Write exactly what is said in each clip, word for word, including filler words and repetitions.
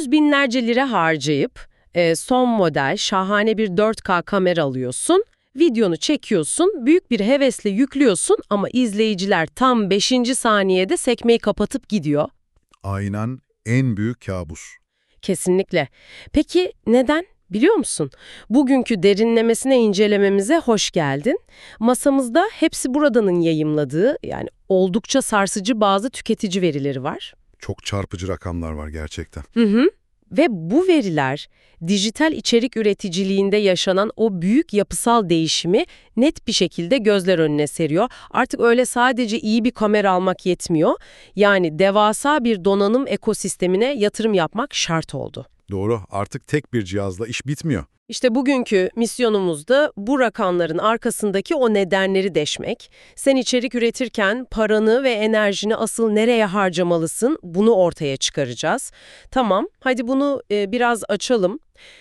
yüz binlerce lira harcayıp e, son model şahane bir dört K kamera alıyorsun, videonu çekiyorsun, büyük bir hevesle yüklüyorsun ama izleyiciler tam beşinci saniyede sekmeyi kapatıp gidiyor. Aynen en büyük kabus. Kesinlikle. Peki neden? Biliyor musun? Bugünkü derinlemesine incelememize hoş geldin. Masamızda Hepsi Burada'nın yayımladığı, yani oldukça sarsıcı bazı tüketici verileri var. Çok çarpıcı rakamlar var gerçekten. Hı hı. Ve bu veriler dijital içerik üreticiliğinde yaşanan o büyük yapısal değişimi net bir şekilde gözler önüne seriyor. Artık öyle sadece iyi bir kamera almak yetmiyor. Yani devasa bir donanım ekosistemine yatırım yapmak şart oldu. Doğru, artık tek bir cihazla iş bitmiyor. İşte bugünkü misyonumuz da bu rakamların arkasındaki o nedenleri deşmek. Sen içerik üretirken paranı ve enerjini asıl nereye harcamalısın, bunu ortaya çıkaracağız. Tamam, hadi bunu e, biraz açalım.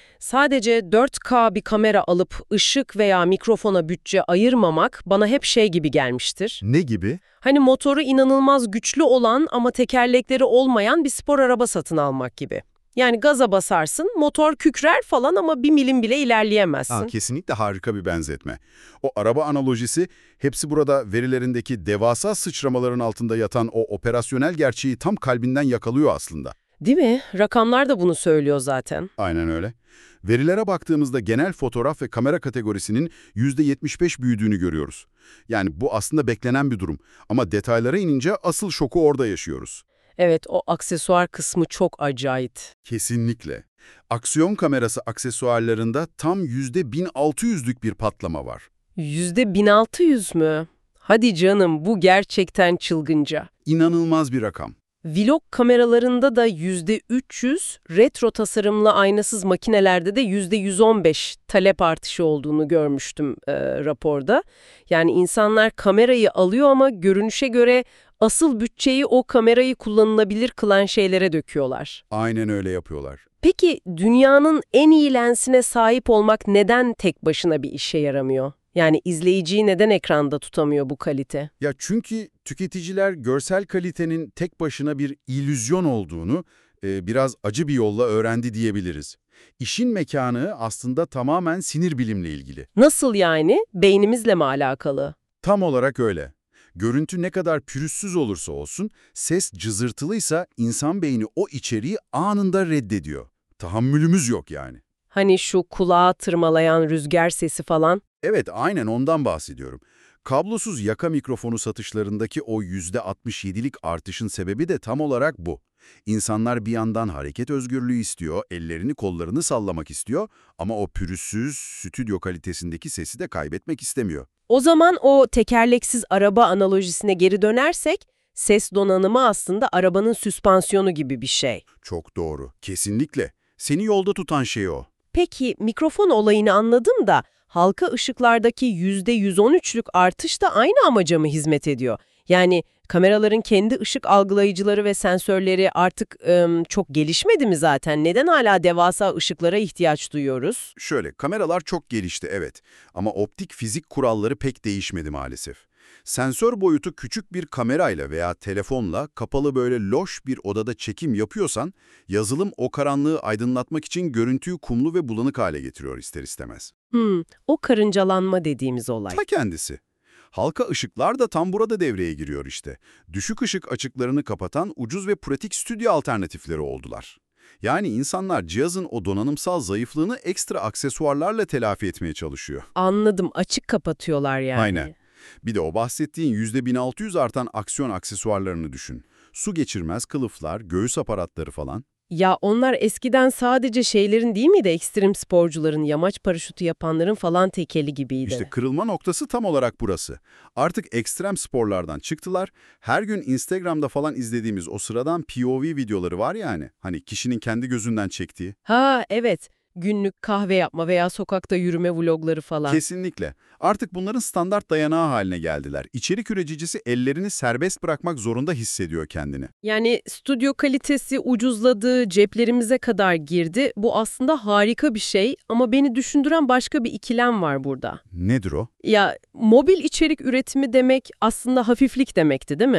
Sadece dört K bir kamera alıp ışık veya mikrofona bütçe ayırmamak bana hep şey gibi gelmiştir. Ne gibi? Hani motoru inanılmaz güçlü olan ama tekerlekleri olmayan bir spor araba satın almak gibi. Yani gaza basarsın, motor kükrer falan ama bir milim bile ilerleyemezsin. Aa, kesinlikle harika bir benzetme. O araba analojisi, Hepsi Burada verilerindeki devasa sıçramaların altında yatan o operasyonel gerçeği tam kalbinden yakalıyor aslında. Değil mi? Rakamlar da bunu söylüyor zaten. Aynen öyle. Verilere baktığımızda genel fotoğraf ve kamera kategorisinin yüzde yetmiş beş büyüdüğünü görüyoruz. Yani bu aslında beklenen bir durum. Ama detaylara inince asıl şoku orada yaşıyoruz. Evet, o aksesuar kısmı çok acayip. Kesinlikle. Aksiyon kamerası aksesuarlarında tam yüzde bin altı yüzlük bir patlama var. yüzde bin altı yüz mü? Hadi canım, bu gerçekten çılgınca. İnanılmaz bir rakam. Vlog kameralarında da yüzde üç yüz, retro tasarımlı aynasız makinelerde de yüzde yüz on beş talep artışı olduğunu görmüştüm e, raporda. Yani insanlar kamerayı alıyor ama görünüşe göre asıl bütçeyi o kamerayı kullanılabilir kılan şeylere döküyorlar. Aynen öyle yapıyorlar. Peki dünyanın en iyi lensine sahip olmak neden tek başına bir işe yaramıyor? Yani izleyiciyi neden ekranda tutamıyor bu kalite? Ya çünkü tüketiciler görsel kalitenin tek başına bir illüzyon olduğunu e, biraz acı bir yolla öğrendi diyebiliriz. İşin mekanı aslında tamamen sinir bilimle ilgili. Nasıl yani? Beynimizle mi alakalı? Tam olarak öyle. Görüntü ne kadar pürüzsüz olursa olsun, ses cızırtılıysa insan beyni o içeriği anında reddediyor. Tahammülümüz yok yani. Hani şu kulağı tırmalayan rüzgar sesi falan? Evet, aynen ondan bahsediyorum. Kablosuz yaka mikrofonu satışlarındaki o yüzde altmış yedilik artışın sebebi de tam olarak bu. İnsanlar bir yandan hareket özgürlüğü istiyor, ellerini kollarını sallamak istiyor ama o pürüzsüz, stüdyo kalitesindeki sesi de kaybetmek istemiyor. O zaman o tekerleksiz araba analojisine geri dönersek, ses donanımı aslında arabanın süspansiyonu gibi bir şey. Çok doğru, kesinlikle. Seni yolda tutan şey o. Peki mikrofon olayını anladım da halka ışıklardaki yüzde yüz on üçlük artış da aynı amaca mı hizmet ediyor? Yani kameraların kendi ışık algılayıcıları ve sensörleri artık ım, çok gelişmedi mi zaten? Neden hala devasa ışıklara ihtiyaç duyuyoruz? Şöyle, kameralar çok gelişti evet ama optik fizik kuralları pek değişmedi maalesef. Sensör boyutu küçük bir kamerayla veya telefonla kapalı böyle loş bir odada çekim yapıyorsan, yazılım o karanlığı aydınlatmak için görüntüyü kumlu ve bulanık hale getiriyor ister istemez. Hmm, o karıncalanma dediğimiz olay. Ta kendisi. Halka ışıklar da tam burada devreye giriyor işte. Düşük ışık açıklarını kapatan ucuz ve pratik stüdyo alternatifleri oldular. Yani insanlar cihazın o donanımsal zayıflığını ekstra aksesuarlarla telafi etmeye çalışıyor. Anladım, açık kapatıyorlar yani. Aynen. Bir de o bahsettiğin yüzde bin altı yüz artan aksiyon aksesuarlarını düşün. Su geçirmez kılıflar, göğüs aparatları falan. Ya onlar eskiden sadece şeylerin değil miydi? Ekstrem sporcuların, yamaç paraşütü yapanların falan tekeli gibiydi. İşte kırılma noktası tam olarak burası. Artık ekstrem sporlardan çıktılar. Her gün Instagram'da falan izlediğimiz o sıradan P O V videoları var ya hani. Hani kişinin kendi gözünden çektiği. Ha evet, günlük kahve yapma veya sokakta yürüme vlogları falan. Kesinlikle. Artık bunların standart dayanağı haline geldiler. İçerik üreticisi ellerini serbest bırakmak zorunda hissediyor kendini. Yani stüdyo kalitesi ucuzladı, ceplerimize kadar girdi. Bu aslında harika bir şey ama beni düşündüren başka bir ikilem var burada. Nedir o? Ya mobil içerik üretimi demek aslında hafiflik demekti değil mi?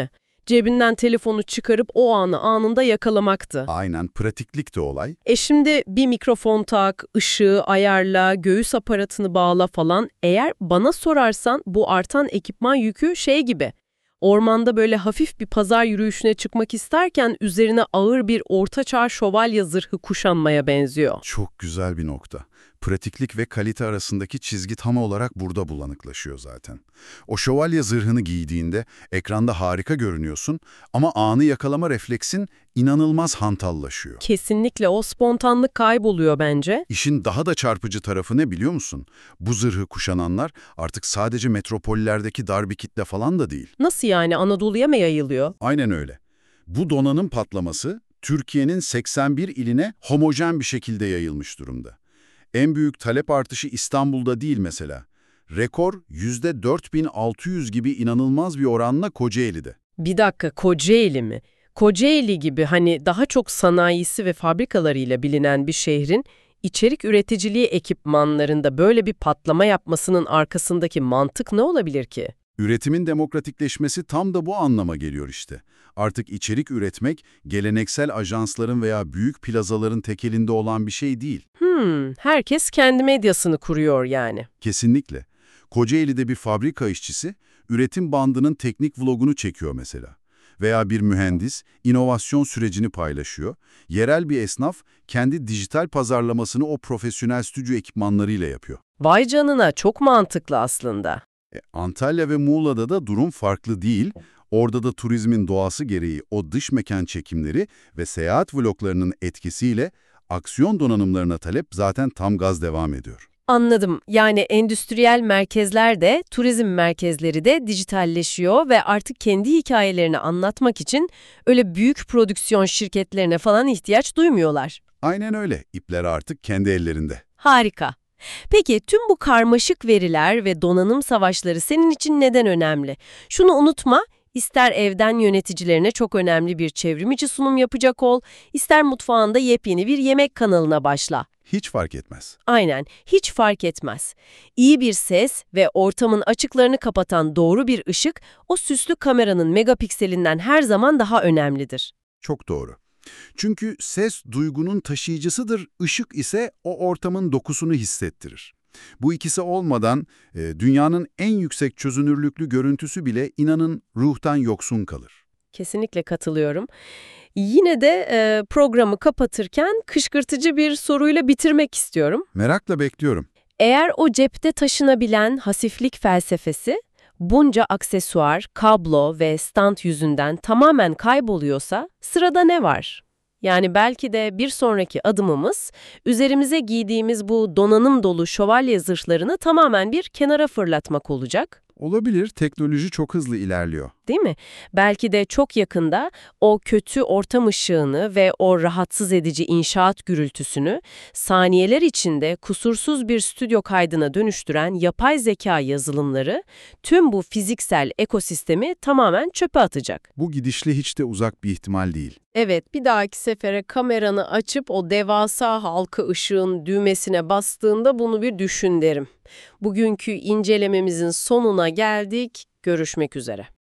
Cebinden telefonu çıkarıp o anı anında yakalamaktı. Aynen, pratiklik de olay. E şimdi bir mikrofon tak, ışığı ayarla, göğüs aparatını bağla falan. Eğer bana sorarsan bu artan ekipman yükü şey gibi. Ormanda böyle hafif bir pazar yürüyüşüne çıkmak isterken üzerine ağır bir ortaçağ şövalye zırhı kuşanmaya benziyor. Çok güzel bir nokta. Pratiklik ve kalite arasındaki çizgi tam olarak burada bulanıklaşıyor zaten. O şövalye zırhını giydiğinde ekranda harika görünüyorsun ama anı yakalama refleksin inanılmaz hantallaşıyor. Kesinlikle o spontanlık kayboluyor bence. İşin daha da çarpıcı tarafı ne biliyor musun? Bu zırhı kuşananlar artık sadece metropollerdeki dar bir kitle falan da değil. Nasıl yani, Anadolu'ya mı yayılıyor? Aynen öyle. Bu donanım patlaması Türkiye'nin seksen bir iline homojen bir şekilde yayılmış durumda. En büyük talep artışı İstanbul'da değil mesela. Rekor yüzde dört bin altı yüz gibi inanılmaz bir oranla Kocaeli'de. Bir dakika, Kocaeli mi? Kocaeli gibi hani daha çok sanayisi ve fabrikalarıyla bilinen bir şehrin içerik üreticiliği ekipmanlarında böyle bir patlama yapmasının arkasındaki mantık ne olabilir ki? Üretimin demokratikleşmesi tam da bu anlama geliyor işte. Artık içerik üretmek geleneksel ajansların veya büyük plazaların tekelinde olan bir şey değil. Hmm, herkes kendi medyasını kuruyor yani. Kesinlikle. Kocaeli'de bir fabrika işçisi üretim bandının teknik vlogunu çekiyor mesela. Veya bir mühendis inovasyon sürecini paylaşıyor. Yerel bir esnaf kendi dijital pazarlamasını o profesyonel stüdyo ekipmanlarıyla yapıyor. Vay canına, çok mantıklı aslında. E, Antalya ve Muğla'da da durum farklı değil. Orada da turizmin doğası gereği o dış mekan çekimleri ve seyahat vloglarının etkisiyle aksiyon donanımlarına talep zaten tam gaz devam ediyor. Anladım. Yani endüstriyel merkezler de, turizm merkezleri de dijitalleşiyor ve artık kendi hikayelerini anlatmak için öyle büyük prodüksiyon şirketlerine falan ihtiyaç duymuyorlar. Aynen öyle. İpler artık kendi ellerinde. Harika. Peki tüm bu karmaşık veriler ve donanım savaşları senin için neden önemli? Şunu unutma, ister evden yöneticilerine çok önemli bir çevrimiçi sunum yapacak ol, ister mutfağında yepyeni bir yemek kanalına başla. Hiç fark etmez. Aynen, hiç fark etmez. İyi bir ses ve ortamın açıklarını kapatan doğru bir ışık, o süslü kameranın megapikselinden her zaman daha önemlidir. Çok doğru. Çünkü ses duygunun taşıyıcısıdır, ışık ise o ortamın dokusunu hissettirir. Bu ikisi olmadan e, dünyanın en yüksek çözünürlüklü görüntüsü bile inanın ruhtan yoksun kalır. Kesinlikle katılıyorum. Yine de e, programı kapatırken kışkırtıcı bir soruyla bitirmek istiyorum. Merakla bekliyorum. Eğer o cepte taşınabilen hasiflik felsefesi bunca aksesuar, kablo ve stand yüzünden tamamen kayboluyorsa sırada ne var? Yani belki de bir sonraki adımımız üzerimize giydiğimiz bu donanım dolu şövalye zırhlarını tamamen bir kenara fırlatmak olacak. Olabilir, teknoloji çok hızlı ilerliyor. Değil mi? Belki de çok yakında o kötü ortam ışığını ve o rahatsız edici inşaat gürültüsünü saniyeler içinde kusursuz bir stüdyo kaydına dönüştüren yapay zeka yazılımları tüm bu fiziksel ekosistemi tamamen çöpe atacak. Bu gidişle hiç de uzak bir ihtimal değil. Evet, bir dahaki sefere kameranı açıp o devasa halka ışığın düğmesine bastığında bunu bir düşün derim. Bugünkü incelememizin sonuna geldik. Görüşmek üzere.